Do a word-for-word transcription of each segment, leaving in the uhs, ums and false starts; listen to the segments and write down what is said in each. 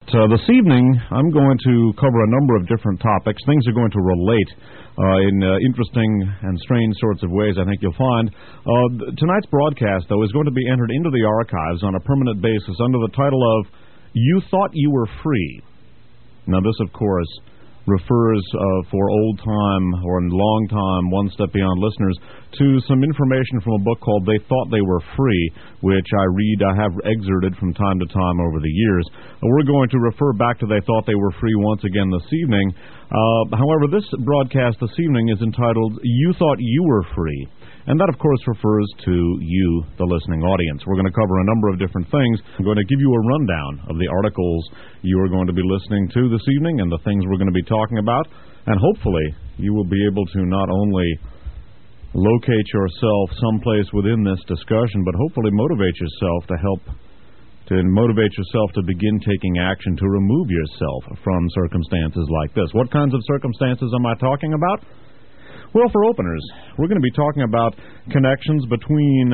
Uh, this evening, I'm going to cover a number of different topics. Things are going to relate uh, in uh, interesting and strange sorts of ways, I think you'll find. Uh, th- tonight's broadcast, though, is going to be entered into the archives on a permanent basis under the title of You Thought You Were Free. Now, this, of course, refers uh, for old-time or long-time One Step Beyond listeners to some information from a book called They Thought They Were Free, which I read, I have excerpted from time to time over the years. Uh, we're going to refer back to They Thought They Were Free once again this evening. Uh, however, this broadcast this evening is entitled You Thought You Were Free. And that, of course, refers to you, the listening audience. We're going to cover a number of different things. I'm going to give you a rundown of the articles you are going to be listening to this evening and the things we're going to be talking about. And hopefully you will be able to not only locate yourself someplace within this discussion, but hopefully motivate yourself to help, to motivate yourself to begin taking action to remove yourself from circumstances like this. What kinds of circumstances am I talking about? Well, for openers, we're going to be talking about connections between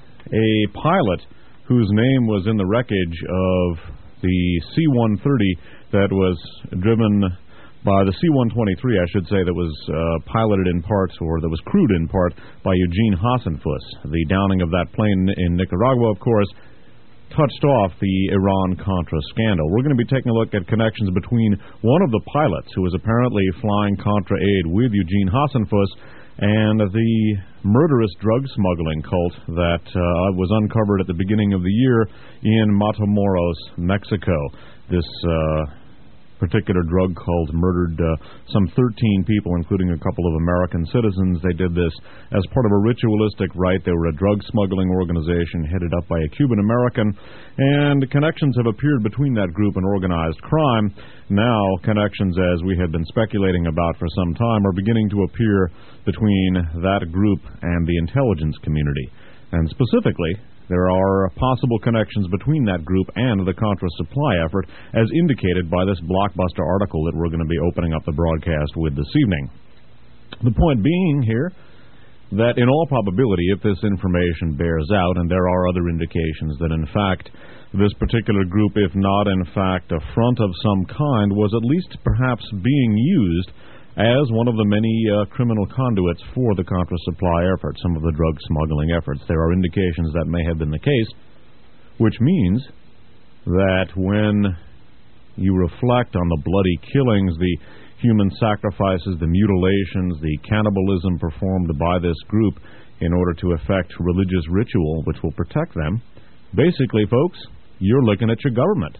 a pilot whose name was in the wreckage of the C one thirty that was driven by the C one twenty-three, I should say, that was uh, piloted in part, or that was crewed in part, by Eugene Hasenfuss. The downing of that plane in Nicaragua, of course, touched off the Iran-Contra scandal. We're going to be taking a look at connections between one of the pilots who was apparently flying Contra aid with Eugene Hasenfuss and the murderous drug smuggling cult that uh, was uncovered at the beginning of the year in Matamoros, Mexico. This uh, particular drug cult murdered uh, some thirteen people, including a couple of American citizens. They did this as part of a ritualistic rite. They were a drug smuggling organization headed up by a Cuban American, and connections have appeared between that group and organized crime. Now, connections, as we had been speculating about for some time, are beginning to appear between that group and the intelligence community. And specifically, there are possible connections between that group and the Contra supply effort, as indicated by this blockbuster article that we're going to be opening up the broadcast with this evening. The point being here that in all probability, if this information bears out, and there are other indications that in fact this particular group, if not in fact a front of some kind, was at least perhaps being used as one of the many uh, criminal conduits for the Contra supply effort, some of the drug smuggling efforts. There are indications that may have been the case, which means that when you reflect on the bloody killings, the human sacrifices, the mutilations, the cannibalism performed by this group in order to effect religious ritual which will protect them, basically, folks, you're looking at your government.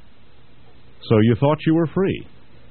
So you thought you were free.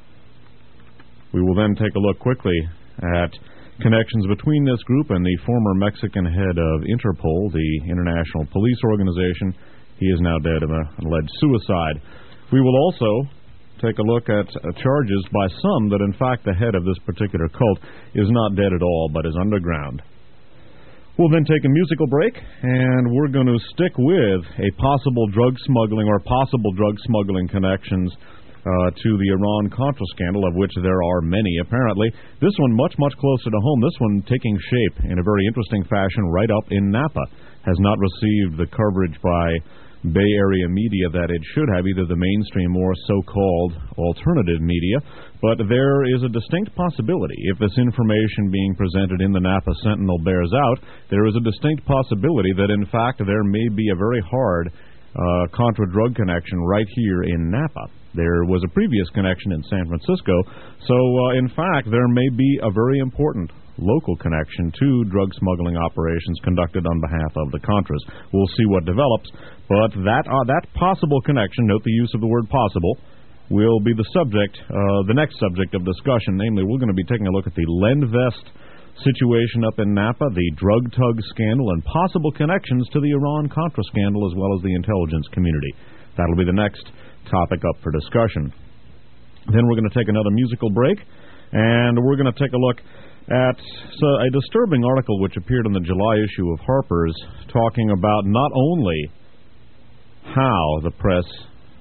We will then take a look quickly at connections between this group and the former Mexican head of Interpol, the International Police Organization. He is now dead of an alleged suicide. We will also take a look at uh, charges by some that, in fact, the head of this particular cult is not dead at all, but is underground. We'll then take a musical break, and we're going to stick with a possible drug smuggling or possible drug smuggling connections Uh, to the Iran-Contra scandal, of which there are many, apparently. This one much, much closer to home. This one taking shape in a very interesting fashion right up in Napa. Has not received the coverage by Bay Area media that it should have, either the mainstream or so-called alternative media. But there is a distinct possibility, if this information being presented in the Napa Sentinel bears out, there is a distinct possibility that, in fact, there may be a very hard uh, Contra-drug connection right here in Napa. There was a previous connection in San Francisco, so uh, in fact there may be a very important local connection to drug smuggling operations conducted on behalf of the Contras. We'll see what develops, but that uh, that possible connection, note the use of the word possible, will be the subject, uh, the next subject of discussion. Namely, we're going to be taking a look at the Lendvest situation up in Napa, the drug tug scandal, and possible connections to the Iran-Contra scandal as well as the intelligence community. That'll be the next topic up for discussion. Then we're going to take another musical break, and we're going to take a look at so, a disturbing article which appeared in the July issue of Harper's, talking about not only how the press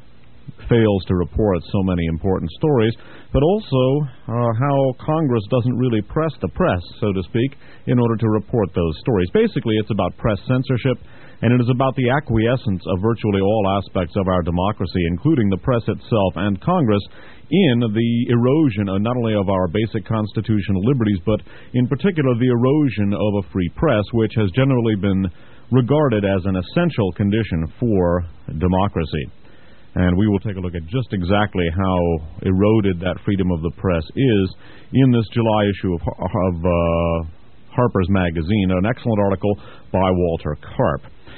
fails to report so many important stories, but also uh, how Congress doesn't really press the press, so to speak, in order to report those stories. Basically, it's about press censorship, and it is about the acquiescence of virtually all aspects of our democracy, including the press itself and Congress, in the erosion of not only of our basic constitutional liberties, but in particular the erosion of a free press, which has generally been regarded as an essential condition for democracy. And we will take a look at just exactly how eroded that freedom of the press is in this July issue of, of uh, Harper's Magazine, an excellent article by Walter Karp.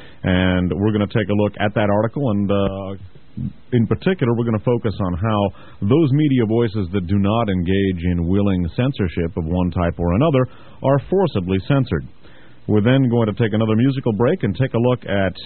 And we're going to take a look at that article, and uh, in particular, we're going to focus on how those media voices that do not engage in willing censorship of one type or another are forcibly censored. We're then going to take another musical break and take a look at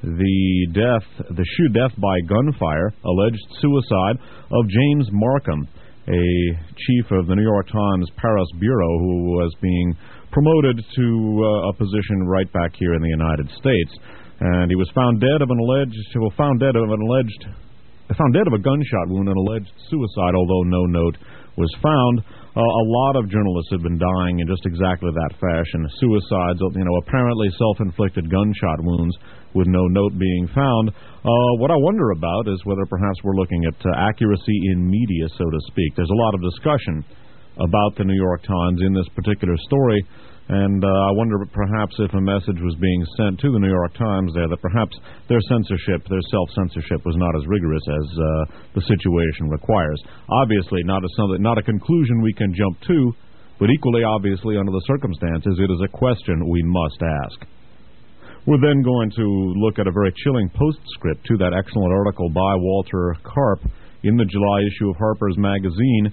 the death, the shoe death by gunfire, alleged suicide of James Markham, a chief of the New York Times Paris bureau who was being promoted to uh, a position right back here in the United States. And he was found dead of an alleged, well, found dead of an alleged, found dead of a gunshot wound, an alleged suicide, although no note was found. Uh, a lot of journalists have been dying in just exactly that fashion. Suicides, you know, apparently self-inflicted gunshot wounds with no note being found. Uh, what I wonder about is whether perhaps we're looking at uh, accuracy in media, so to speak. There's a lot of discussion about the New York Times in this particular story, and uh, I wonder perhaps if a message was being sent to the New York Times there that perhaps their censorship, their self-censorship was not as rigorous as uh, the situation requires. Obviously, not a, something, not a conclusion we can jump to, but equally obviously under the circumstances, it is a question we must ask. We're then going to look at a very chilling postscript to that excellent article by Walter Karp in the July issue of Harper's Magazine.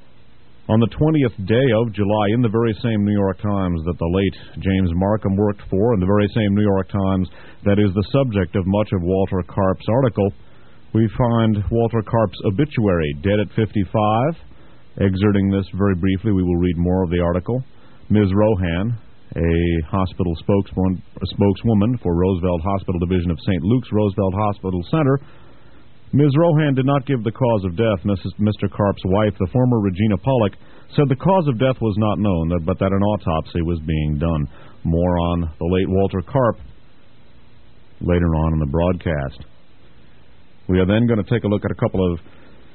On the twentieth day of July, in the very same New York Times that the late James Markham worked for, and the very same New York Times that is the subject of much of Walter Karp's article, we find Walter Karp's obituary, dead at fifty-five. Excerpting this very briefly, we will read more of the article. Miz Rohan, a hospital spokeswoman, a spokeswoman for Roosevelt Hospital Division of Saint Luke's Roosevelt Hospital Center, Miz Rohan did not give the cause of death. Missus Mister Karp's wife, the former Regina Pollock, said the cause of death was not known, but that an autopsy was being done. More on the late Walter Karp later on in the broadcast. We are then going to take a look at a couple of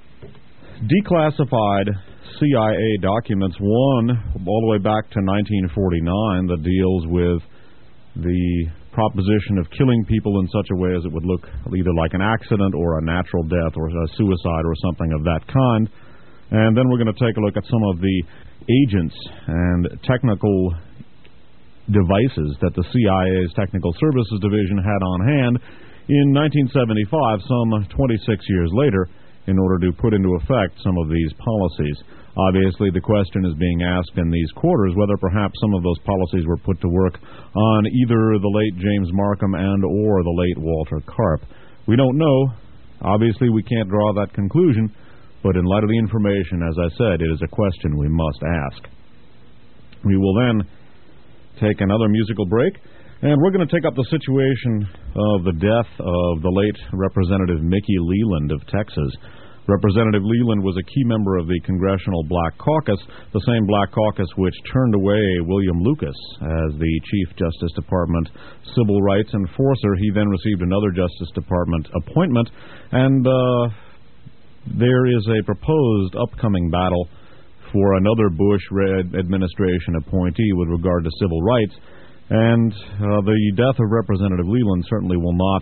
declassified C I A documents. One, all the way back to nineteen forty-nine, that deals with the proposition of killing people in such a way as it would look either like an accident or a natural death or a suicide or something of that kind. And then we're going to take a look at some of the agents and technical devices that the C I A's Technical Services Division had on hand in nineteen seventy-five, some twenty-six years later, in order to put into effect some of these policies. Obviously, the question is being asked in these quarters whether perhaps some of those policies were put to work on either the late James Markham and or the late Walter Karp. We don't know. Obviously, we can't draw that conclusion, but in light of the information, as I said, it is a question we must ask. We will then take another musical break, and we're going to take up the situation of the death of the late Representative Mickey Leland of Texas. Representative Leland was a key member of the Congressional Black Caucus, the same Black Caucus which turned away William Lucas as the Chief Justice Department Civil Rights Enforcer. He then received another Justice Department appointment, and uh, there is a proposed upcoming battle for another Bush-Red administration appointee with regard to civil rights, and uh, the death of Representative Leland certainly will not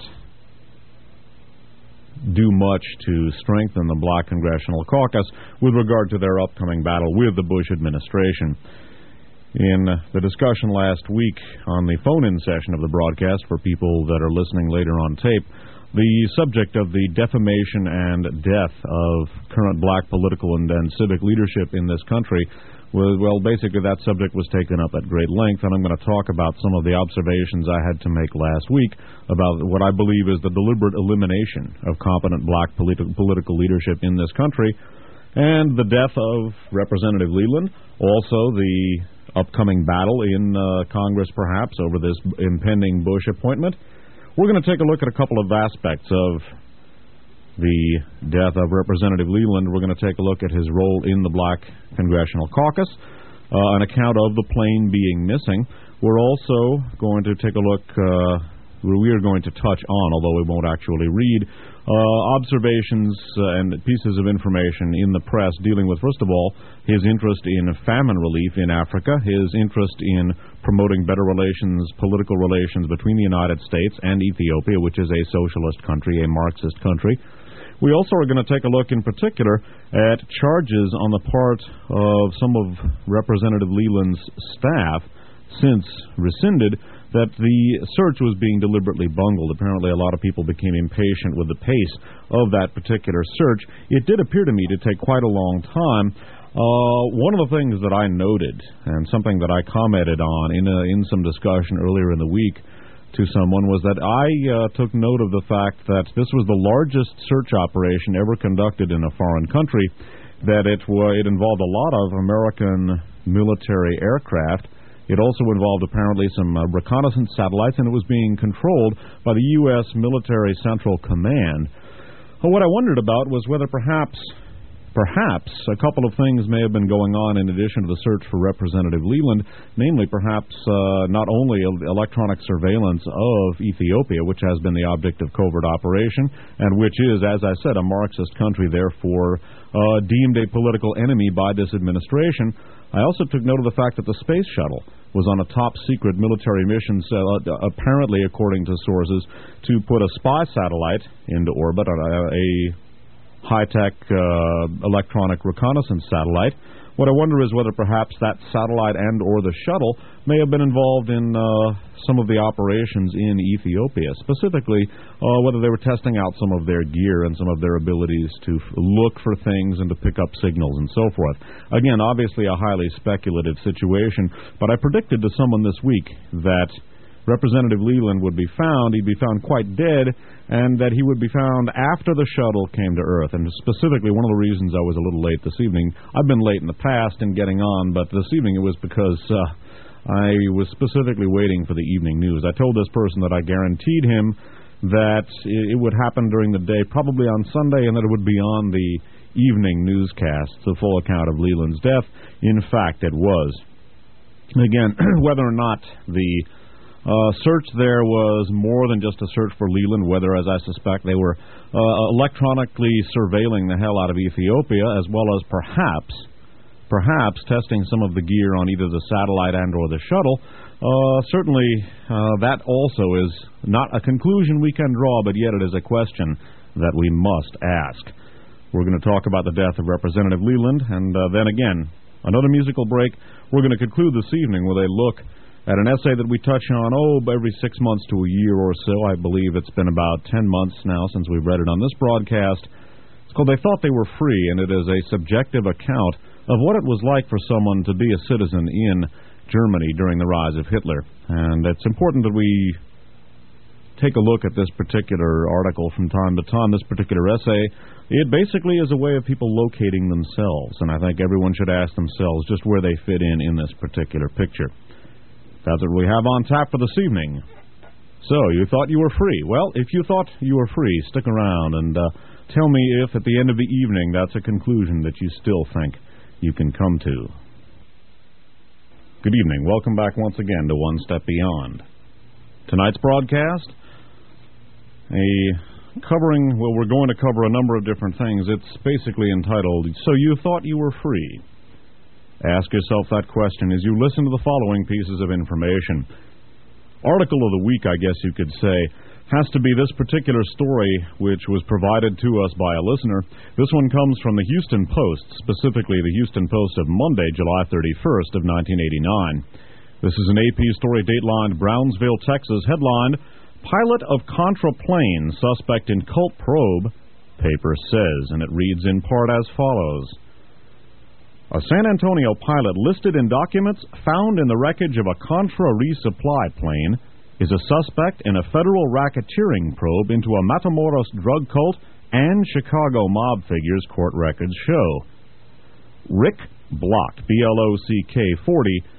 do much to strengthen the Black Congressional Caucus with regard to their upcoming battle with the Bush administration. In the discussion last week on the phone-in session of the broadcast, for people that are listening later on tape, the subject of the defamation and death of current black political and, and civic leadership in this country was, well, basically that subject was taken up at great length, and I'm going to talk about some of the observations I had to make last week about what I believe is the deliberate elimination of competent black politi- political leadership in this country, and the death of Representative Leland, also the upcoming battle in uh, Congress perhaps over this impending Bush appointment. We're going to take a look at a couple of aspects of the death of Representative Leland. We're going to take a look at his role in the Black Congressional Caucus, uh, an account of the plane being missing. We're also going to take a look, uh, we are going to touch on, although we won't actually read, uh, observations uh, and pieces of information in the press dealing with, first of all, his interest in famine relief in Africa, his interest in promoting better relations, political relations between the United States and Ethiopia, which is a socialist country, a Marxist country. We also are going to take a look in particular at charges on the part of some of Representative Leland's staff, since rescinded, that the search was being deliberately bungled. Apparently a lot of people became impatient with the pace of that particular search. It did appear to me to take quite a long time. Uh, one of the things that I noted, and something that I commented on in, a, in some discussion earlier in the week to someone, was that I uh, took note of the fact that this was the largest search operation ever conducted in a foreign country, that it, uh, it involved a lot of American military aircraft. It also involved apparently some uh, reconnaissance satellites, and it was being controlled by the U S Military Central Command. Well, what I wondered about was whether perhaps, perhaps a couple of things may have been going on in addition to the search for Representative Leland, namely perhaps uh, not only electronic surveillance of Ethiopia, which has been the object of covert operation, and which is, as I said, a Marxist country, therefore uh, deemed a political enemy by this administration. I also took note of the fact that the space shuttle was on a top-secret military mission, uh, apparently, according to sources, to put a spy satellite into orbit, a, a high-tech uh, electronic reconnaissance satellite. What I wonder is whether perhaps that satellite and or the shuttle may have been involved in uh, some of the operations in Ethiopia, specifically uh, whether they were testing out some of their gear and some of their abilities to f- look for things and to pick up signals and so forth. Again, obviously a highly speculative situation, but I predicted to someone this week that Representative Leland would be found, he'd be found quite dead, and that he would be found after the shuttle came to Earth. And specifically, one of the reasons I was a little late this evening, I've been late in the past in getting on, but this evening it was because uh, I was specifically waiting for the evening news. I told this person that I guaranteed him that it would happen during the day, probably on Sunday, and that it would be on the evening newscast, the full account of Leland's death. In fact, it was. Again, whether or not the Uh, search there was more than just a search for Leland, whether, as I suspect, they were uh, electronically surveilling the hell out of Ethiopia, as well as perhaps, perhaps testing some of the gear on either the satellite and or the shuttle. Uh, certainly, uh, that also is not a conclusion we can draw, but yet it is a question that we must ask. We're going to talk about the death of Representative Leland, and uh, then again, another musical break. We're going to conclude this evening with a look at an essay that we touch on, oh, every six months to a year or so. I believe it's been about ten months now since we've read it on this broadcast. It's called They Thought They Were Free, and it is a subjective account of what it was like for someone to be a citizen in Germany during the rise of Hitler. And it's important that we take a look at this particular article from time to time, this particular essay. It basically is a way of people locating themselves, and I think everyone should ask themselves just where they fit in in this particular picture. That's what we have on tap for this evening. So, you thought you were free. Well, if you thought you were free, stick around and uh, tell me if at the end of the evening that's a conclusion that you still think you can come to. Good evening. Welcome back once again to One Step Beyond. Tonight's broadcast, a covering, well, we're going to cover a number of different things. It's basically entitled, So You Thought You Were Free? Ask yourself that question as you listen to the following pieces of information. Article of the week, I guess you could say, has to be this particular story, which was provided to us by a listener. This one comes from the Houston Post, specifically the Houston Post of Monday, July thirty-first of nineteen eighty-nine. This is an A P story datelined Brownsville, Texas, headlined, Pilot of Contra Plane Suspect in Cult Probe, paper says, and it reads in part as follows. A San Antonio pilot listed in documents found in the wreckage of a Contra resupply plane is a suspect in a federal racketeering probe into a Matamoros drug cult and Chicago mob figures, court records show. Rick Block, B L O C K forty,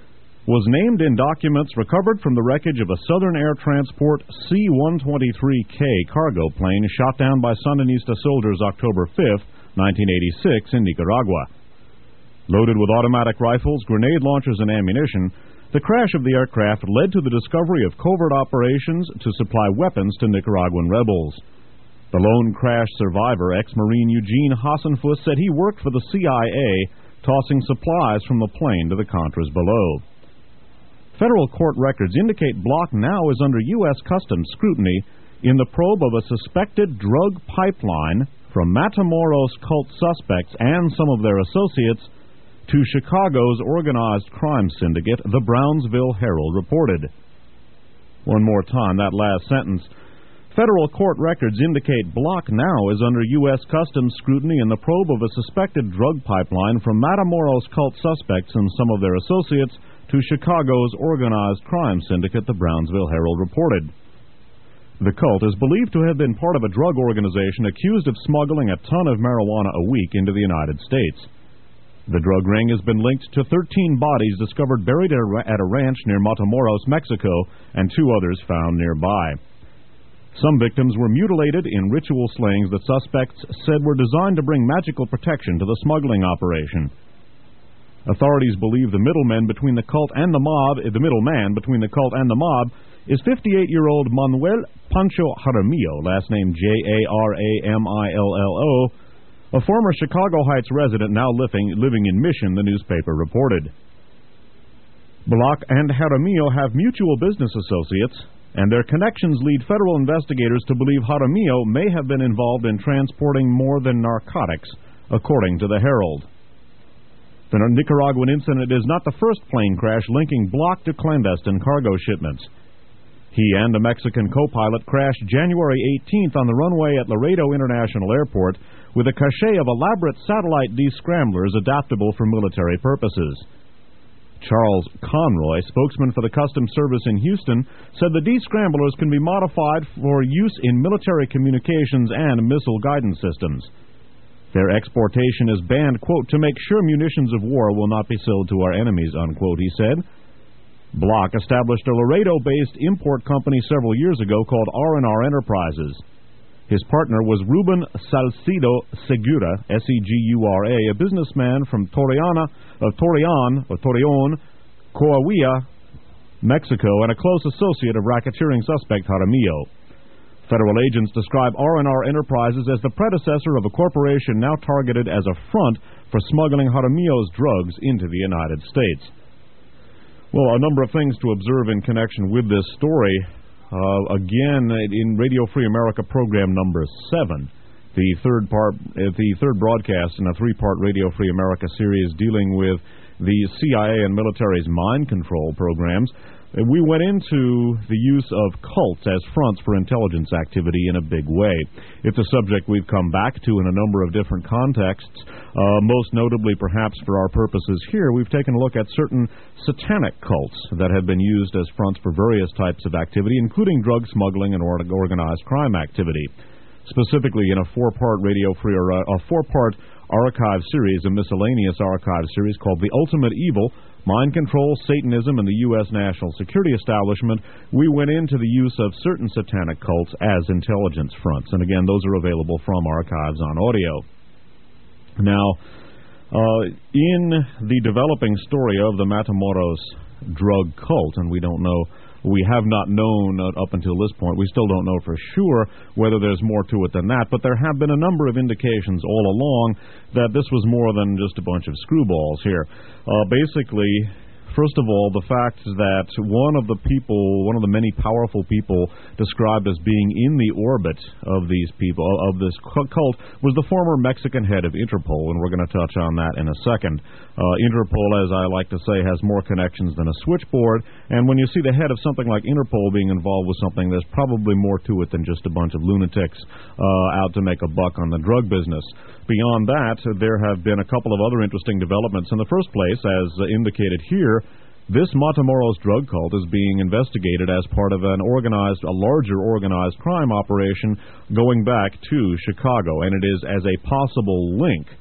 was named in documents recovered from the wreckage of a Southern Air Transport C one twenty-three K cargo plane shot down by Sandinista soldiers October fifth, nineteen eighty-six, in Nicaragua. Loaded with automatic rifles, grenade launchers, and ammunition, the crash of the aircraft led to the discovery of covert operations to supply weapons to Nicaraguan rebels. The lone crash survivor, ex-Marine Eugene Hassenfuss, said he worked for the C I A, tossing supplies from the plane to the Contras below. Federal court records indicate Block now is under U S Customs scrutiny in the probe of a suspected drug pipeline from Matamoros cult suspects and some of their associates to Chicago's organized crime syndicate, the Brownsville Herald reported. One more time, that last sentence. Federal court records indicate Block now is under U S Customs scrutiny in the probe of a suspected drug pipeline from Matamoros cult suspects and some of their associates to Chicago's organized crime syndicate, the Brownsville Herald reported. The cult is believed to have been part of a drug organization accused of smuggling a ton of marijuana a week into the United States. The drug ring has been linked to thirteen bodies discovered buried at a ranch near Matamoros, Mexico, and two others found nearby. Some victims were mutilated in ritual slayings that suspects said were designed to bring magical protection to the smuggling operation. Authorities believe the middleman between the cult and the mob, the middleman between the cult and the mob, is fifty-eight-year-old Manuel Pancho Jaramillo, last name J A R A M I L L O, a former Chicago Heights resident now living, living in Mission, the newspaper reported. Block and Jaramillo have mutual business associates, and their connections lead federal investigators to believe Jaramillo may have been involved in transporting more than narcotics, according to the Herald. The Nicaraguan incident is not the first plane crash linking Block to clandestine cargo shipments. He and a Mexican co-pilot crashed January eighteenth on the runway at Laredo International Airport with a cachet of elaborate satellite descramblers adaptable for military purposes. Charles Conroy, spokesman for the Customs Service in Houston, said the descramblers can be modified for use in military communications and missile guidance systems. Their exportation is banned, quote, to make sure munitions of war will not be sold to our enemies, unquote, he said. Block established a Laredo-based import company several years ago called R and R Enterprises. His partner was Ruben Salcido Segura, S E G U R A, a businessman from Torreona, uh, Torreon, or Torreon, Coahuila, Mexico, and a close associate of racketeering suspect Jaramillo. Federal agents describe R and R Enterprises as the predecessor of a corporation now targeted as a front for smuggling Jaramillo's drugs into the United States. Well, a number of things to observe in connection with this story. Uh, again, in Radio Free America program number seven, the third part, uh, the third broadcast in a three-part Radio Free America series dealing with the C I A and military's mind control programs, we went into the use of cults as fronts for intelligence activity in a big way. It's a subject we've come back to in a number of different contexts. Uh, most notably, perhaps for our purposes here, we've taken a look at certain satanic cults that have been used as fronts for various types of activity, including drug smuggling and organized crime activity. Specifically, in a four-part Radio Free, or a four-part archive series, a miscellaneous archive series called The Ultimate Evil, Mind Control, Satanism, and the U S National Security Establishment, we went into the use of certain satanic cults as intelligence fronts. And again, those are available from archives on audio. Now, uh, in the developing story of the Matamoros drug cult, and we don't know, we have not known uh, up until this point, we still don't know for sure whether there's more to it than that, but there have been a number of indications all along that this was more than just a bunch of screwballs here. Uh, basically, first of all, the fact that one of the people, one of the many powerful people described as being in the orbit of these people, of this cult, was the former Mexican head of Interpol, and we're going to touch on that in a second. Uh, Interpol, as I like to say, has more connections than a switchboard, and when you see the head of something like Interpol being involved with something, there's probably more to it than just a bunch of lunatics uh, out to make a buck on the drug business. Beyond that, there have been a couple of other interesting developments. In the first place, as indicated here, this Matamoros drug cult is being investigated as part of an organized, a larger organized crime operation going back to Chicago, and it is as a possible link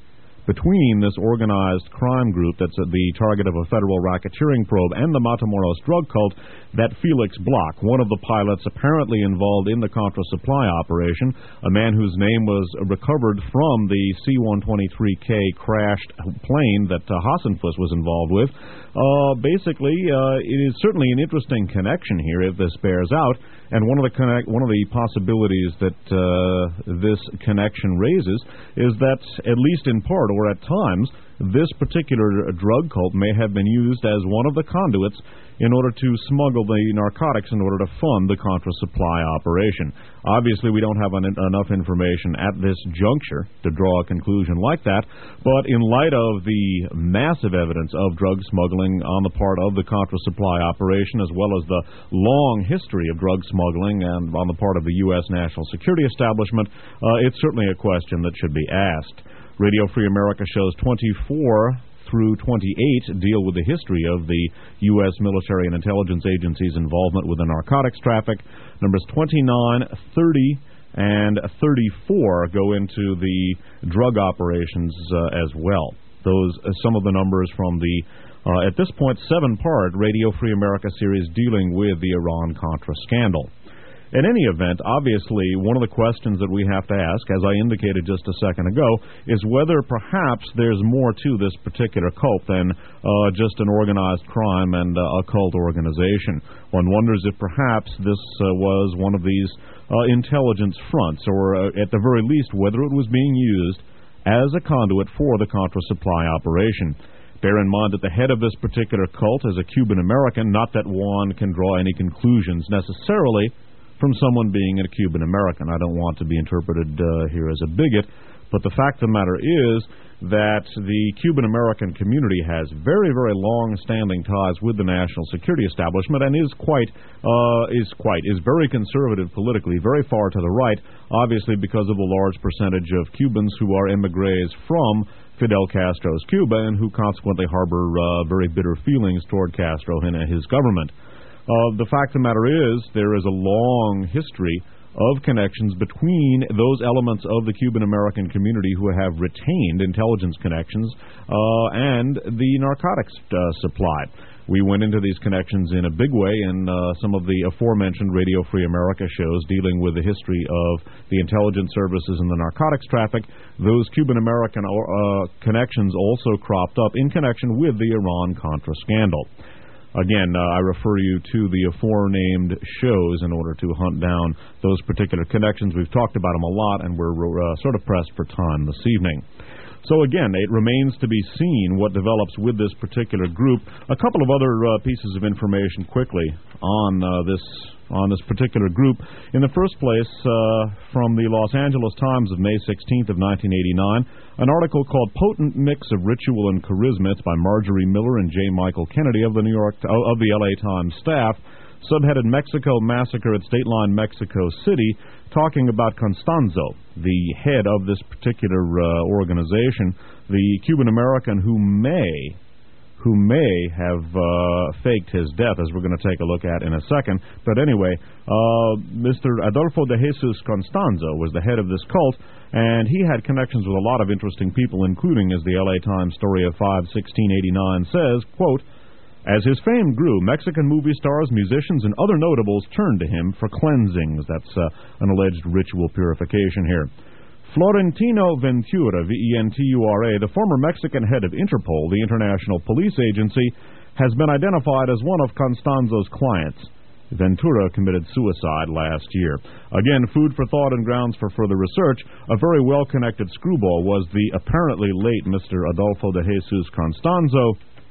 between this organized crime group that's the target of a federal racketeering probe and the Matamoros drug cult, that Felix Bloch, one of the pilots apparently involved in the Contra supply operation, a man whose name was recovered from the C one twenty-three K crashed plane that uh, Hassenfuss was involved with. Uh, basically, uh, it is certainly an interesting connection here if this bears out, and one of the connect, one of the possibilities that uh, this connection raises is that, at least in part or at times, this particular drug cult may have been used as one of the conduits in order to smuggle the narcotics in order to fund the Contra supply operation. Obviously, we don't have an, enough information at this juncture to draw a conclusion like that, but in light of the massive evidence of drug smuggling on the part of the Contra supply operation, as well as the long history of drug smuggling and on the part of the U S national security establishment, uh, it's certainly a question that should be asked. Radio Free America shows twenty-four through twenty-eight deal with the history of the U S military and intelligence agencies' involvement with the narcotics traffic. Numbers twenty-nine, thirty, and thirty-four go into the drug operations uh, as well. Those uh, some of the numbers from the, uh, at this point, seven-part Radio Free America series dealing with the Iran-Contra scandal. In any event, obviously, one of the questions that we have to ask, as I indicated just a second ago, is whether perhaps there's more to this particular cult than uh, just an organized crime and uh, a cult organization. One wonders if perhaps this uh, was one of these uh, intelligence fronts, or uh, at the very least, whether it was being used as a conduit for the Contra supply operation. Bear in mind that the head of this particular cult is a Cuban-American, not that one can draw any conclusions necessarily from someone being a Cuban American. I don't want to be interpreted uh, here as a bigot, but the fact of the matter is that the Cuban American community has very, very long-standing ties with the national security establishment and is quite, uh, is quite, is very conservative politically, very far to the right, obviously because of the large percentage of Cubans who are emigres from Fidel Castro's Cuba and who consequently harbor uh, very bitter feelings toward Castro and his government. Uh, the fact of the matter is, there is a long history of connections between those elements of the Cuban-American community who have retained intelligence connections uh, and the narcotics uh, supply. We went into these connections in a big way in uh, some of the aforementioned Radio Free America shows dealing with the history of the intelligence services and the narcotics traffic. Those Cuban-American uh, connections also cropped up in connection with the Iran-Contra scandal. Again, uh, I refer you to the aforenamed shows in order to hunt down those particular connections. We've talked about them a lot, and we're uh, sort of pressed for time this evening. So again, it remains to be seen what develops with this particular group. A couple of other uh, pieces of information quickly on uh, this on this particular group. In the first place, uh, from the Los Angeles Times of May sixteenth of nineteen eighty-nine, an article called "Potent Mix of Ritual and Charisma." It's by Marjorie Miller and J. Michael Kennedy of the New York of the L A Times staff, subheaded "Mexico Massacre at State Line, Mexico City," talking about Constanzo, the head of this particular uh, organization, the Cuban-American who may, who may have uh, faked his death, as we're going to take a look at in a second. But anyway, uh, Mister Adolfo de Jesus Constanzo was the head of this cult, and he had connections with a lot of interesting people, including, as the L A Times story of five sixteen eighty-nine says, quote, "As his fame grew, Mexican movie stars, musicians, and other notables turned to him for cleansings." That's uh, an alleged ritual purification here. Florentino Ventura, V E N T U R A, the former Mexican head of Interpol, the international police agency, has been identified as one of Constanzo's clients. Ventura committed suicide last year. Again, food for thought and grounds for further research. A very well-connected screwball was the apparently late Mister Adolfo de Jesus Constanzo,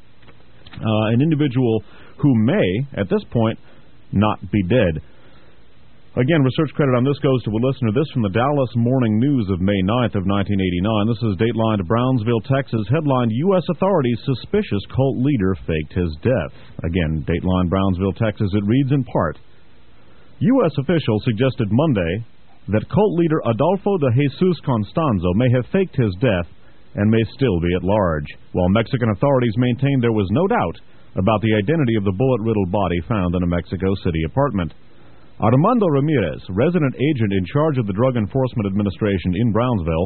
Uh, an individual who may, at this point, not be dead. Again, research credit on this goes to a listener. This from the Dallas Morning News of May ninth of nineteen eighty-nine. This is datelined Brownsville, Texas. Headlined, "U S authorities suspicious cult leader faked his death." Again, datelined Brownsville, Texas. It reads in part, U S officials suggested Monday that cult leader Adolfo de Jesus Constanzo may have faked his death and may still be at large, while Mexican authorities maintained there was no doubt about the identity of the bullet-riddled body found in a Mexico City apartment. Armando Ramirez, resident agent in charge of the Drug Enforcement Administration in Brownsville,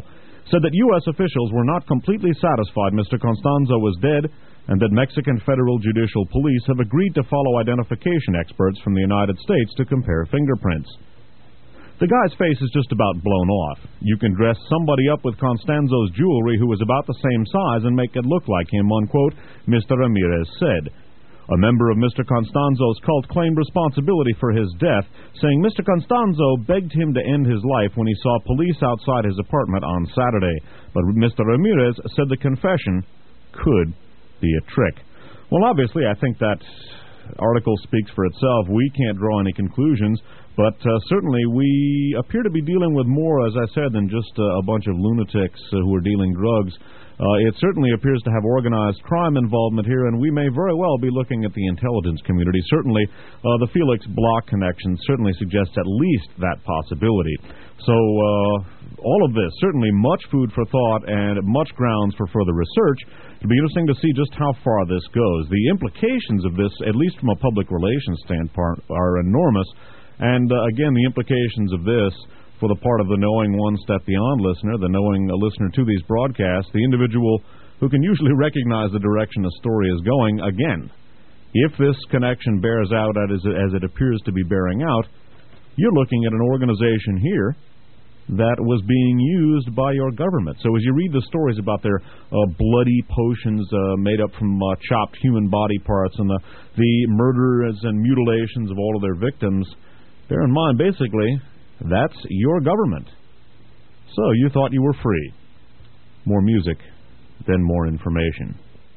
said that U S officials were not completely satisfied Mister Constanzo was dead, and that Mexican Federal Judicial Police have agreed to follow identification experts from the United States to compare fingerprints. The guy's face is just about blown off. You can dress somebody up with Constanzo's jewelry who was about the same size and make it look like him, unquote, Mister Ramirez said. A member of Mister Constanzo's cult claimed responsibility for his death, saying Mister Constanzo begged him to end his life when he saw police outside his apartment on Saturday. But Mister Ramirez said the confession could be a trick. Well, obviously, I think that article speaks for itself. We can't draw any conclusions, but uh, certainly we appear to be dealing with more, as I said, than just uh, a bunch of lunatics uh, who are dealing drugs. Uh, it certainly appears to have organized crime involvement here, and we may very well be looking at the intelligence community. Certainly, uh, the Felix Bloch connection certainly suggests at least that possibility. So, uh, all of this, certainly much food for thought and much grounds for further research. It'll be interesting to see just how far this goes. The implications of this, at least from a public relations standpoint, are enormous. And, uh, again, the implications of this for the part of the knowing one step beyond listener, the knowing listener to these broadcasts, the individual who can usually recognize the direction a story is going. Again, if this connection bears out as it, as it appears to be bearing out, you're looking at an organization here that was being used by your government. So as you read the stories about their uh, bloody potions uh, made up from uh, chopped human body parts and the, the murders and mutilations of all of their victims, bear in mind, basically, that's your government. So you thought you were free. More music, then more information.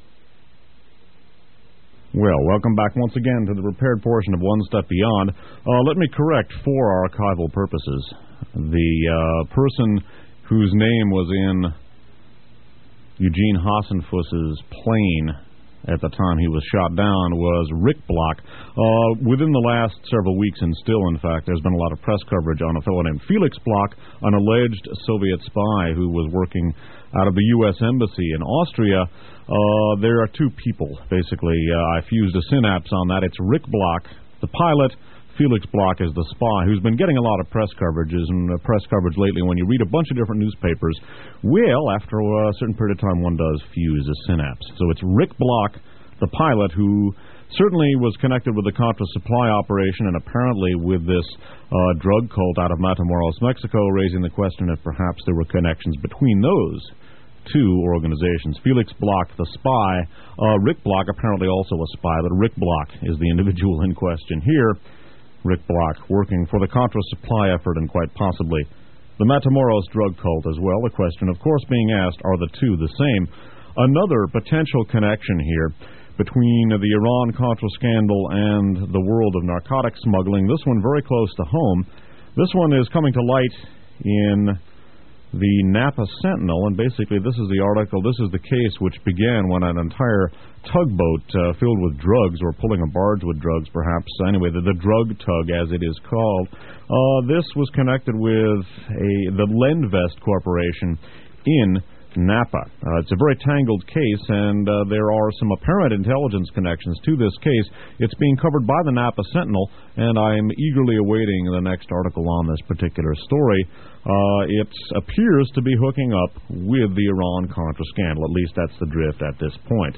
Well, welcome back once again to the prepared portion of One Step Beyond. Uh, let me correct for archival purposes. The uh, person whose name was in Eugene Hassenfuss's plane at the time he was shot down was Rick Bloch. Uh, within the last several weeks, and still, in fact, there's been a lot of press coverage on a fellow named Felix Bloch, an alleged Soviet spy who was working out of the U S Embassy in Austria. Uh, there are two people, basically. Uh, I fused a synapse on that. It's Rick Bloch, the pilot. Felix Bloch is the spy, who's been getting a lot of press coverages and uh, press coverage lately. When you read a bunch of different newspapers, well, after a certain period of time, one does fuse a synapse. So it's Rick Bloch, the pilot, who certainly was connected with the Contra supply operation and apparently with this uh, drug cult out of Matamoros, Mexico, raising the question if perhaps there were connections between those two organizations. Felix Bloch, the spy. Uh, Rick Bloch, apparently also a spy, but Rick Bloch is the individual in question here. Rick Bloch, working for the Contra supply effort and quite possibly the Matamoros drug cult as well. The question, of course, being asked, are the two the same? Another potential connection here between the Iran-Contra scandal and the world of narcotic smuggling, this one very close to home. This one is coming to light in the Napa Sentinel, and basically this is the article, this is the case which began when an entire tugboat uh, filled with drugs, or pulling a barge with drugs perhaps, anyway, the, the drug tug as it is called, uh, this was connected with a the Lendvest Corporation in Napa. Uh, it's a very tangled case, and uh, there are some apparent intelligence connections to this case. It's being covered by the Napa Sentinel, and I'm eagerly awaiting the next article on this particular story. Uh, it appears to be hooking up with the Iran-Contra scandal. At least that's the drift at this point.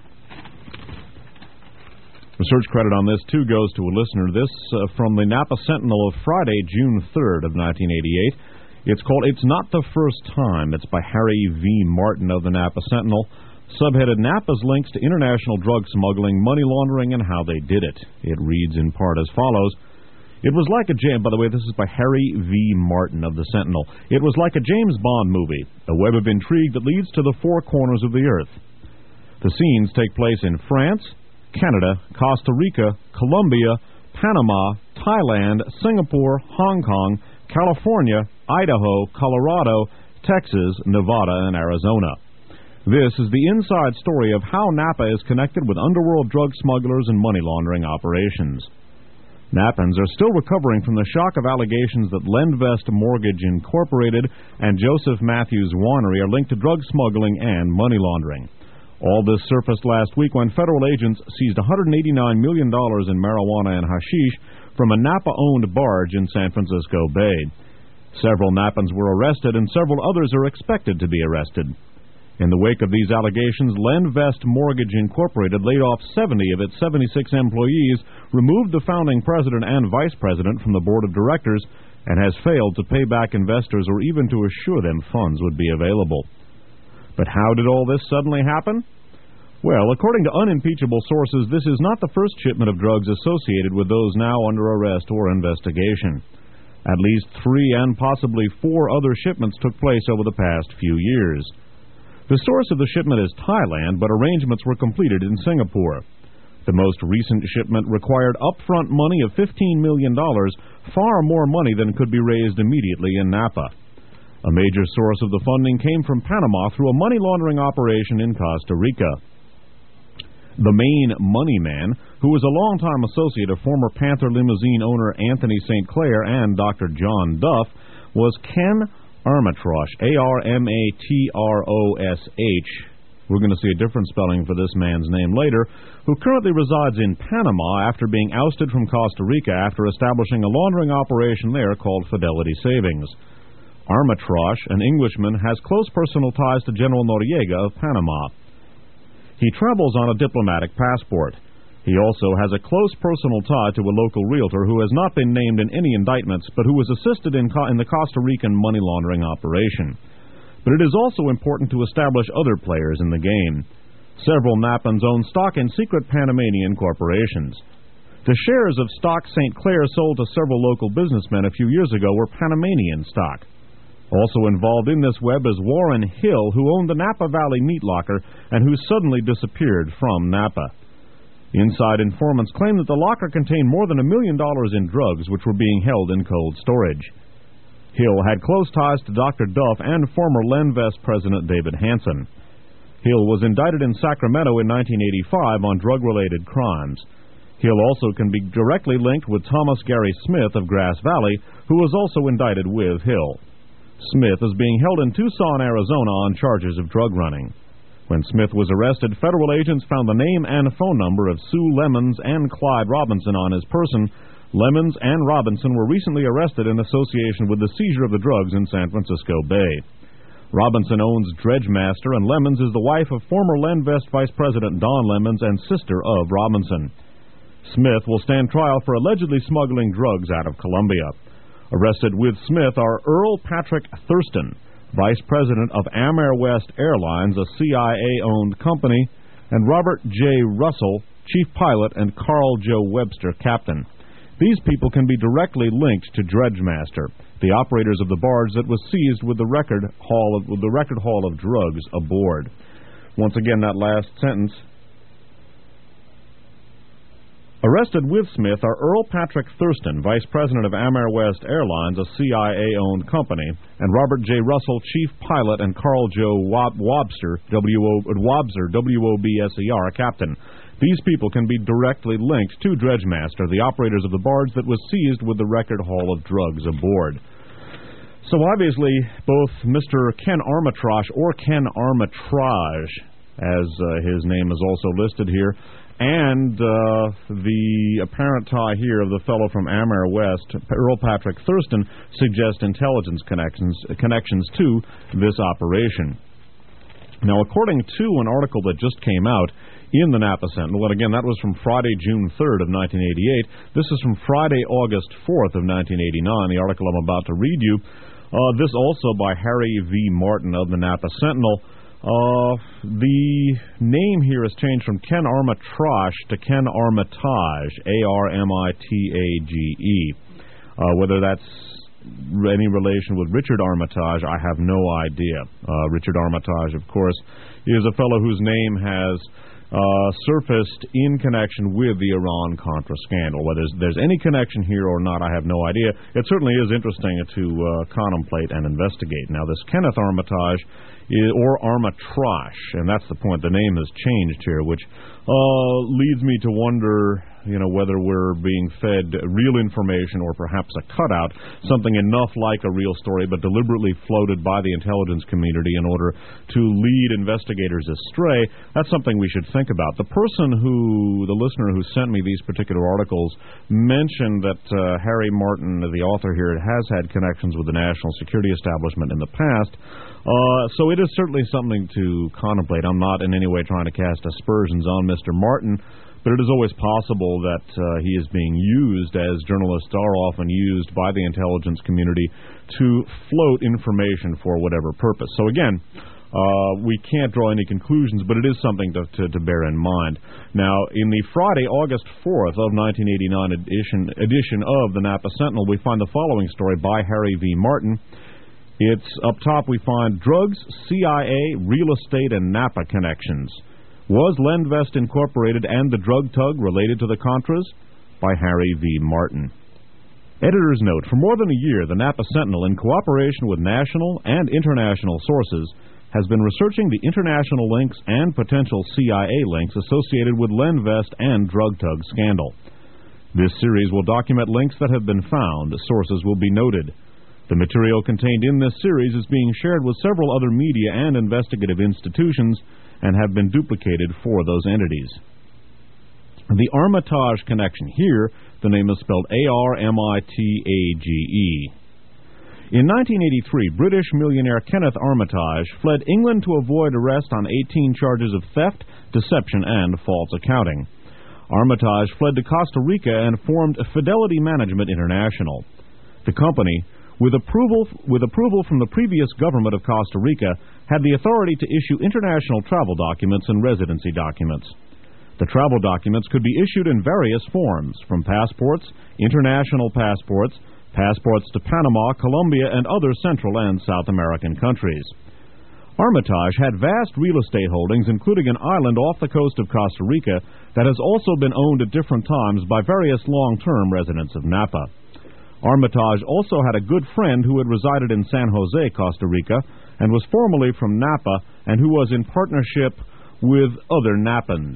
Research credit on this, too, goes to a listener. This uh, from the Napa Sentinel of Friday, June third of nineteen eighty-eight. It's called It's Not the First Time. It's by Harry V. Martin of the Napa Sentinel. Subheaded, Napa's links to international drug smuggling, money laundering, and how they did it. It reads in part as follows. It was like a James... By the way, this is by Harry V. Martin of the Sentinel. It was like a James Bond movie, a web of intrigue that leads to the four corners of the earth. The scenes take place in France, Canada, Costa Rica, Colombia, Panama, Thailand, Singapore, Hong Kong, California, Idaho, Colorado, Texas, Nevada, and Arizona. This is the inside story of how Napa is connected with underworld drug smugglers and money laundering operations. Napans are still recovering from the shock of allegations that Lendvest Mortgage Incorporated and Joseph Matthews Winery are linked to drug smuggling and money laundering. All this surfaced last week when federal agents seized one hundred eighty-nine million dollars in marijuana and hashish from a Napa-owned barge in San Francisco Bay. Several Nappans were arrested, and several others are expected to be arrested. In the wake of these allegations, Lenvest Mortgage Incorporated laid off seventy of its seventy-six employees, removed the founding president and vice president from the board of directors, and has failed to pay back investors or even to assure them funds would be available. But how did all this suddenly happen? Well, according to unimpeachable sources, this is not the first shipment of drugs associated with those now under arrest or investigation. At least three and possibly four other shipments took place over the past few years. The source of the shipment is Thailand, but arrangements were completed in Singapore. The most recent shipment required upfront money of fifteen million dollars, far more money than could be raised immediately in Napa. A major source of the funding came from Panama through a money laundering operation in Costa Rica. The main money man, who was a longtime associate of former Panther limousine owner Anthony Saint Clair and Doctor John Duff, was Ken Armatrosh, A R M A T R O S H. We're going to see a different spelling for this man's name later, who currently resides in Panama after being ousted from Costa Rica after establishing a laundering operation there called Fidelity Savings. Armatrosh, an Englishman, has close personal ties to General Noriega of Panama. He travels on a diplomatic passport. He also has a close personal tie to a local realtor who has not been named in any indictments, but who was assisted in, in the Costa Rican money laundering operation. But it is also important to establish other players in the game. Several Nappans own stock in secret Panamanian corporations. The shares of stock Saint Clair sold to several local businessmen a few years ago were Panamanian stock. Also involved in this web is Warren Hill, who owned the Napa Valley Meat Locker and who suddenly disappeared from Napa. Inside informants claim that the locker contained more than a million dollars in drugs which were being held in cold storage. Hill had close ties to Doctor Duff and former Lenvest president David Hansen. Hill was indicted in Sacramento in nineteen eighty-five on drug-related crimes. Hill also can be directly linked with Thomas Gary Smith of Grass Valley, who was also indicted with Hill. Smith is being held in Tucson, Arizona on charges of drug running. When Smith was arrested, federal agents found the name and phone number of Sue Lemons and Clyde Robinson on his person. Lemons and Robinson were recently arrested in association with the seizure of the drugs in San Francisco Bay. Robinson owns Dredgemaster, and Lemons is the wife of former Lenvest Vice President Don Lemons and sister of Robinson. Smith will stand trial for allegedly smuggling drugs out of Colombia. Arrested with Smith are Earl Patrick Thurston, Vice President of AmeriWest Airlines, a C I A-owned company, and Robert J. Russell, Chief Pilot, and Carl Joe Webster, Captain. These people can be directly linked to Dredgemaster, the operators of the barge that was seized with the record haul of, with the record haul of drugs aboard. Once again, that last sentence. Arrested with Smith are Earl Patrick Thurston, Vice President of AmeriWest Airlines, a C I A-owned company, and Robert J. Russell, Chief Pilot, and Carl Joe Wob- Wobster, W O Wobser, W O B S E R, Captain. These people can be directly linked to Dredgemaster, the operators of the barge that was seized with the record haul of drugs aboard. So obviously, both Mister Ken Armatrosh, or Ken Armatrage, as uh, his name is also listed here, and uh, the apparent tie here of the fellow from AmeriWest, Earl Patrick Thurston, suggest intelligence connections, connections to this operation. Now, according to an article that just came out in the Napa Sentinel, and again, that was from Friday, June third of nineteen eighty-eight. This is from Friday, August fourth of nineteen eighty-nine, the article I'm about to read you. Uh, this also by Harry V. Martin of the Napa Sentinel. Uh, the name here has changed from Ken Armatrosh to Ken Armitage, A R M I T A G E. Uh, whether that's any relation with Richard Armitage, I have no idea. Uh, Richard Armitage, of course, is a fellow whose name has uh, surfaced in connection with the Iran-Contra scandal. Whether there's, there's any connection here or not, I have no idea. It certainly is interesting to uh, contemplate and investigate. Now, this Kenneth Armitage, is, or Armatrosh, and that's the point, the name has changed here, which uh, leads me to wonder you know, whether we're being fed real information or perhaps a cutout, something enough like a real story but deliberately floated by the intelligence community in order to lead investigators astray. That's something we should think about. The person who, the listener who sent me these particular articles mentioned that uh, Harry Martin, the author here, has had connections with the national security establishment in the past. Uh, so it is certainly something to contemplate. I'm not in any way trying to cast aspersions on Mister Martin, but it is always possible that uh, he is being used, as journalists are often used by the intelligence community, to float information for whatever purpose. So again, uh, we can't draw any conclusions, but it is something to, to, to bear in mind. Now, in the Friday, August fourth of nineteen eighty-nine edition, edition of the Napa Sentinel, we find the following story by Harry V. Martin. It's up top we find drugs, C I A, real estate, and Napa connections. Was Lenvest Incorporated and the drug tug related to the Contras? By Harry V. Martin. Editor's note, for more than a year, the Napa Sentinel, in cooperation with national and international sources, has been researching the international links and potential C I A links associated with Lenvest and drug tug scandal. This series will document links that have been found. Sources will be noted. The material contained in this series is being shared with several other media and investigative institutions and have been duplicated for those entities. The Armitage connection here, the name is spelled A R M I T A G E. In nineteen eighty-three, British millionaire Kenneth Armitage fled England to avoid arrest on eighteen charges of theft, deception, and false accounting. Armitage fled to Costa Rica and formed Fidelity Management International. The company, With approval, with approval from the previous government of Costa Rica, had the authority to issue international travel documents and residency documents. The travel documents could be issued in various forms, from passports, international passports, passports to Panama, Colombia, and other Central and South American countries. Armitage had vast real estate holdings, including an island off the coast of Costa Rica that has also been owned at different times by various long-term residents of Napa. Armitage also had a good friend who had resided in San Jose, Costa Rica, and was formerly from Napa, and who was in partnership with other Napans.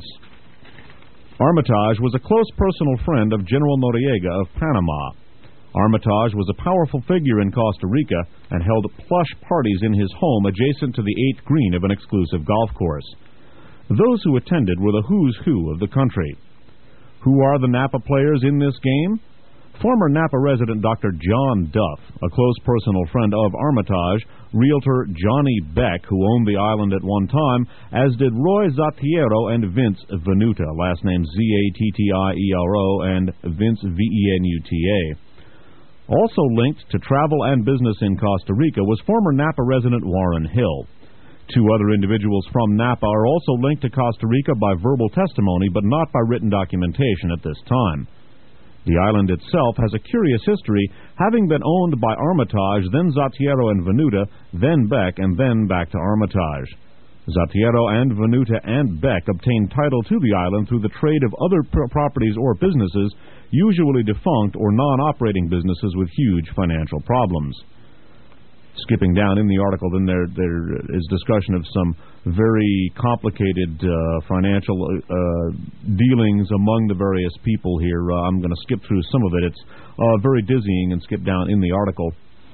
Armitage was a close personal friend of General Noriega of Panama. Armitage was a powerful figure in Costa Rica and held plush parties in his home adjacent to the eighth green of an exclusive golf course. Those who attended were the who's who of the country. Who are the Napa players in this game? Former Napa resident Doctor John Duff, a close personal friend of Armitage, realtor Johnny Beck, who owned the island at one time, as did Roy Zattiero and Vince Venuta, last name Z A T T I E R O and Vince V E N U T A. Also linked to travel and business in Costa Rica was former Napa resident Warren Hill. Two other individuals from Napa are also linked to Costa Rica by verbal testimony, but not by written documentation at this time. The island itself has a curious history, having been owned by Armitage, then Zattiero and Venuta, then Beck, and then back to Armitage. Zattiero and Venuta and Beck obtained title to the island through the trade of other pr- properties or businesses, usually defunct or non-operating businesses with huge financial problems. Skipping down in the article, then there there is discussion of some very complicated uh, financial uh, dealings among the various people here. Uh, I'm going to skip through some of it. It's uh, very dizzying and skip down in the article.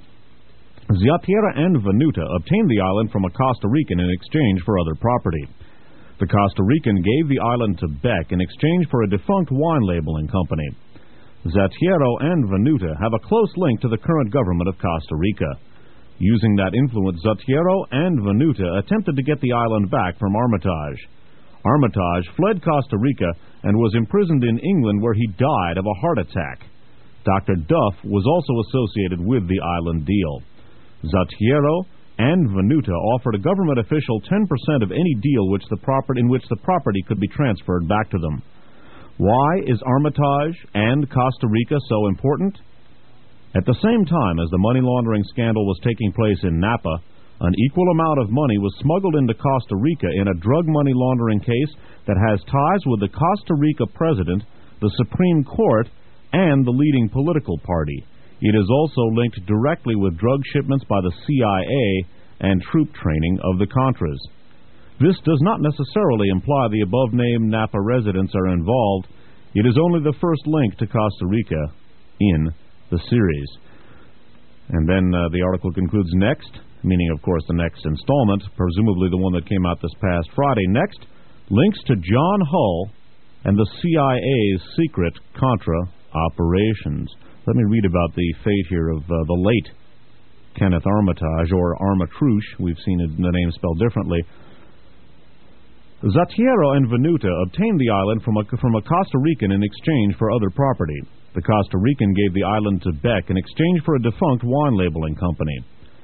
Zattiero and Venuta obtained the island from a Costa Rican in exchange for other property. The Costa Rican gave the island to Beck in exchange for a defunct wine labeling company. Zattiero and Venuta have a close link to the current government of Costa Rica. Using that influence, Zattiero and Venuta attempted to get the island back from Armitage. Armitage fled Costa Rica and was imprisoned in England, where he died of a heart attack. Doctor Duff was also associated with the island deal. Zattiero and Venuta offered a government official ten percent of any deal which the property, in which the property could be transferred back to them. Why is Armitage and Costa Rica so important? At the same time as the money laundering scandal was taking place in Napa, an equal amount of money was smuggled into Costa Rica in a drug money laundering case that has ties with the Costa Rica president, the Supreme Court, and the leading political party. It is also linked directly with drug shipments by the C I A and troop training of the Contras. This does not necessarily imply the above-named Napa residents are involved. It is only the first link to Costa Rica in the series. And then uh, the article concludes, next, meaning, of course, the next installment, presumably the one that came out this past Friday. Next, links to John Hull and the C I A's secret Contra operations. Let me read about the fate here of uh, the late Kenneth Armitage, or Armatrouche. We've seen it, the name spelled differently. Zatiero and Venuta obtained the island from a, from a Costa Rican in exchange for other property. The Costa Rican gave the island to Beck in exchange for a defunct wine labeling company.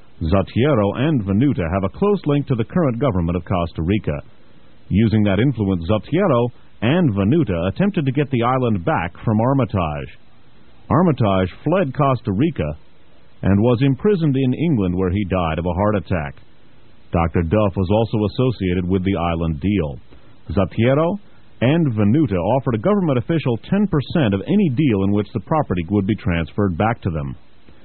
Zatiero and Venuta have a close link to the current government of Costa Rica. Using that influence, Zatiero and Venuta attempted to get the island back from Armitage. Armitage fled Costa Rica and was imprisoned in England, where he died of a heart attack. Doctor Duff was also associated with the island deal. Zatiero and Venuta offered a government official ten percent of any deal in which the property would be transferred back to them.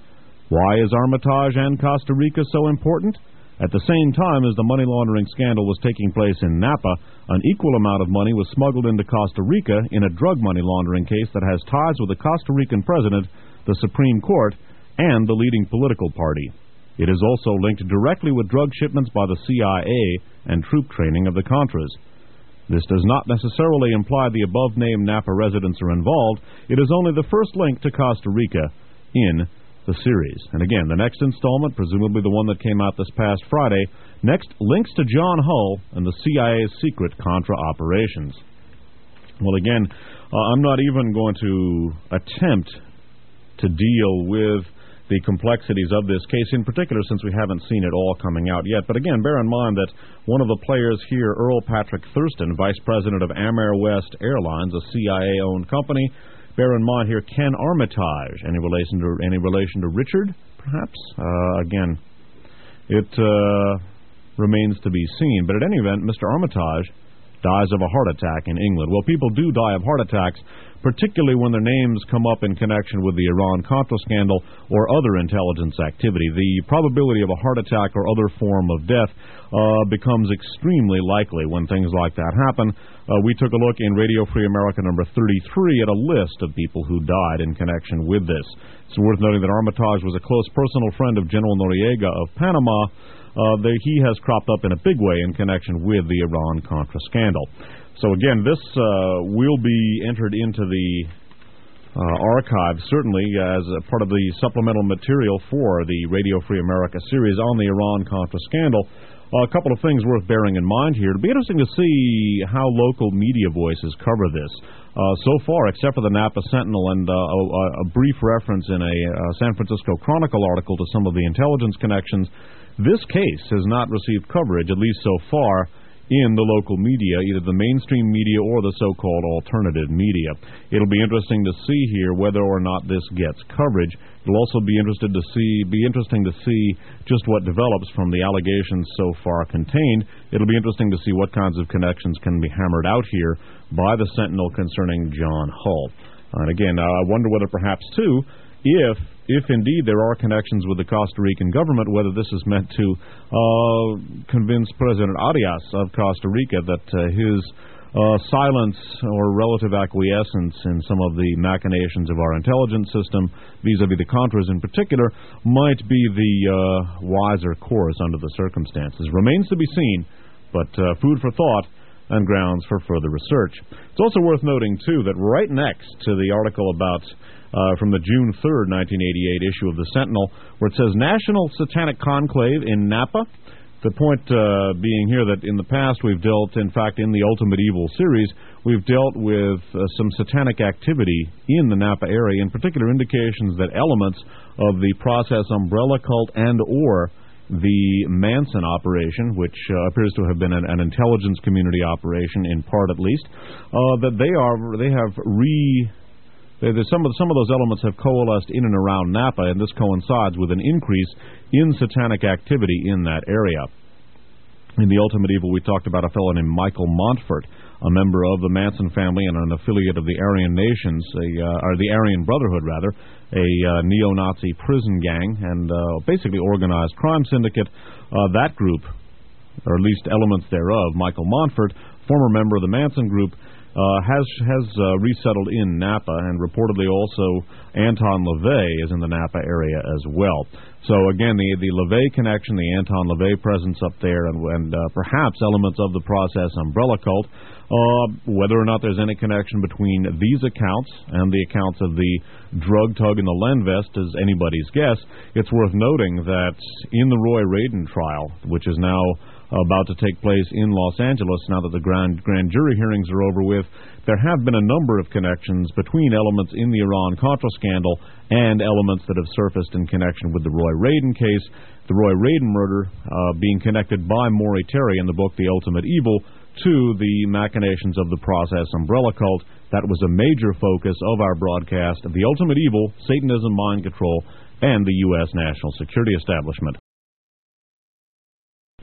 Why is Armitage and Costa Rica so important? At the same time as the money laundering scandal was taking place in Napa, an equal amount of money was smuggled into Costa Rica in a drug money laundering case that has ties with the Costa Rican president, the Supreme Court, and the leading political party. It is also linked directly with drug shipments by the C I A and troop training of the Contras. This does not necessarily imply the above-named Napa residents are involved. It is only the first link to Costa Rica in the series. And again, the next installment, presumably the one that came out this past Friday, next links to John Hull and the C I A's secret Contra operations. Well, again, uh, I'm not even going to attempt to deal with the complexities of this case, in particular since we haven't seen it all coming out yet. But again, bear in mind that one of the players here, Earl Patrick Thurston, vice president of Amair West Airlines, a C I A-owned company. Bear in mind here, Ken Armitage. Any relation to any relation to Richard, perhaps? Uh, again, it uh, remains to be seen. But at any event, Mister Armitage dies of a heart attack in England. Well, people do die of heart attacks, particularly when their names come up in connection with the Iran-Contra scandal or other intelligence activity. The probability of a heart attack or other form of death uh, becomes extremely likely when things like that happen. Uh, we took a look in Radio Free America number thirty-three at a list of people who died in connection with this. It's worth noting that Armitage was a close personal friend of General Noriega of Panama. Uh, the, he has cropped up in a big way in connection with the Iran-Contra scandal. So again, this uh, will be entered into the uh, archive, certainly, as a part of the supplemental material for the Radio Free America series on the Iran-Contra scandal. Uh, a couple of things worth bearing in mind here. It'll be interesting to see how local media voices cover this. Uh, so far, except for the Napa Sentinel and uh, a, a brief reference in a uh, San Francisco Chronicle article to some of the intelligence connections, this case has not received coverage, at least so far, in the local media, either the mainstream media or the so-called alternative media. It'll be interesting to see here whether or not this gets coverage. It'll also be interested to see, be interesting to see just what develops from the allegations so far contained. It'll be interesting to see what kinds of connections can be hammered out here by the Sentinel concerning John Hull. And again, I wonder whether perhaps, too, if if indeed there are connections with the Costa Rican government, whether this is meant to uh, convince President Arias of Costa Rica that uh, his uh, silence or relative acquiescence in some of the machinations of our intelligence system, vis-a-vis the Contras in particular, might be the uh, wiser course under the circumstances. Remains to be seen, but uh, food for thought and grounds for further research. It's also worth noting, too, that right next to the article about Uh, from the June third, nineteen eighty-eight issue of the Sentinel, where it says National Satanic Conclave in Napa. The point uh, being here that in the past we've dealt, in fact, in the Ultimate Evil series, we've dealt with uh, some satanic activity in the Napa area, in particular indications that elements of the Process Umbrella cult and or the Manson operation, which uh, appears to have been an, an intelligence community operation, in part at least, uh, that they are they have re... There's some of some of those elements have coalesced in and around Napa, and this coincides with an increase in satanic activity in that area. In the Ultimate Evil, we talked about a fellow named Michael Montfort, a member of the Manson family and an affiliate of the Aryan Nations, a, uh, or the Aryan Brotherhood, rather, a uh, neo-Nazi prison gang, and uh, basically organized crime syndicate. Uh, that group, or at least elements thereof, Michael Montfort, former member of the Manson group, uh, has has uh, resettled in Napa, and reportedly also Anton LaVey is in the Napa area as well. So again, the the LaVey connection, the Anton LaVey presence up there, and, and uh, perhaps elements of the Process umbrella cult. Uh, whether or not there's any connection between these accounts and the accounts of the drug tug and the Lenvest is anybody's guess. It's worth noting that in the Roy Radin trial, which is now about to take place in Los Angeles now that the grand, grand jury hearings are over with, there have been a number of connections between elements in the Iran-Contra scandal and elements that have surfaced in connection with the Roy Radin case. The Roy Radin murder uh, being connected by Maury Terry in the book The Ultimate Evil to the machinations of the Process umbrella cult. That was a major focus of our broadcast. The Ultimate Evil, Satanism, Mind Control, and the U S national security establishment.